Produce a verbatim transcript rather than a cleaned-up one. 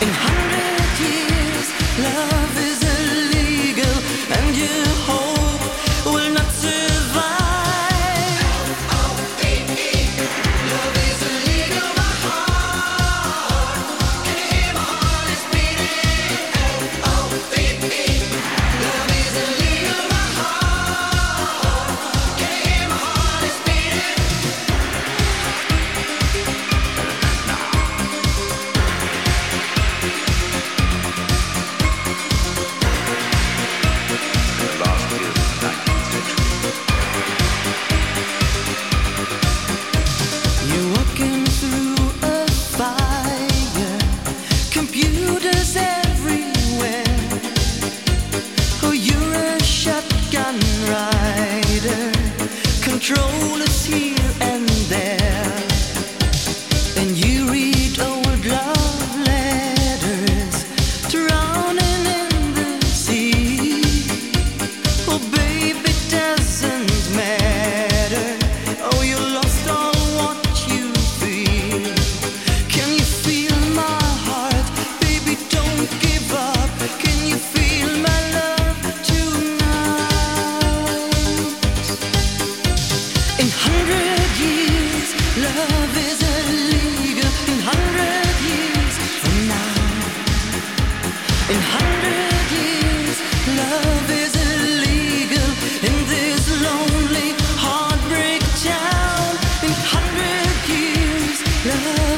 In hundred years, love is illegal, and you hope will not survive. L O V E, love is illegal, my heart. Can you hear my heart is beating? L O V E, love is illegal, my heart. Can you hear my heart is beating? You're walking through a fire, computers everywhere. Oh, you're a shotgun rider, controllers here and there. And you read old love letters, drowning in the sea. Oh, baby, it doesn't matter. Oh, you lost all what you feel. Can you feel my heart? Baby, don't give up. Can you feel my love tonight? In hundred years, love is illegal. In hundred years from now. In hundred years, love is illegal in this lonely heartbreak town. In hundred years, love